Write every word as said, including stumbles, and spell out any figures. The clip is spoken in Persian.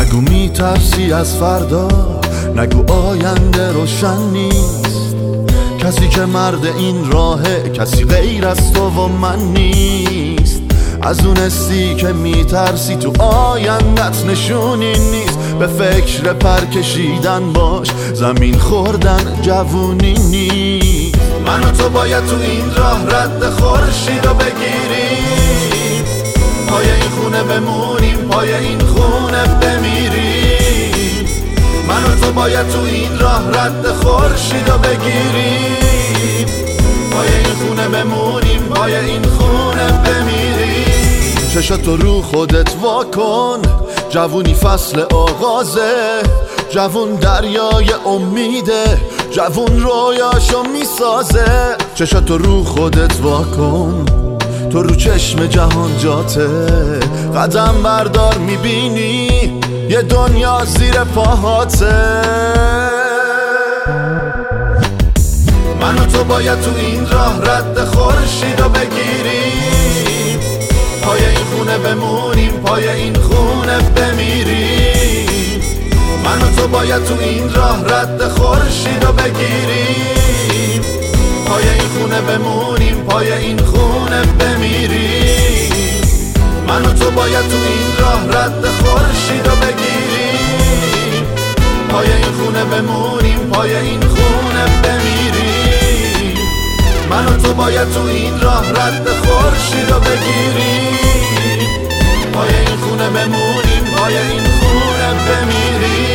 نگو میترسی از فردا، نگو آینده روشن نیست. کسی که مرد این راهه کسی غیر از تو و من نیست. از اون حسی که میترسی تو آیندت نشونی نیست. به فکر پر کشیدن باش، زمین خوردن جوونی نیست. من و تو باید تو این راه رد خورشید رو بگیریم، پای این خونه بمونیم، پای این خونه بمیریم. من و تو باید تو این راه رد خورشید رو بگیریم، پای این خونه بمونیم، پای این خونه بمیریم. چشاتو رو خودت واکن، جوونی فصل آغازه، جوون دریای امیده، جوون رویاشو میسازه. چشاتو رو خودت واکن، تو رو چشم جهان جاته. قدم بردار میبینی یه دنیا زیر پاهاته. من و تو باید تو این راه رد خورشید رو بگیریم، پای این خونه بمونیم، پای این خونه بمیریم. من و تو باید تو این راه رد خورشید رو بگیریم، پای این خونه بمونیم، پای این خونه بمیریم. من و تو باید تو این راه رد خورشید رو بگیریم، پای این خونه بمونیم، پای این خونه بمیریم. من و تو باید تو این راه رد خورشید رو بگیریم، پای این خونه بمونیم، پای این خونه بمیریم.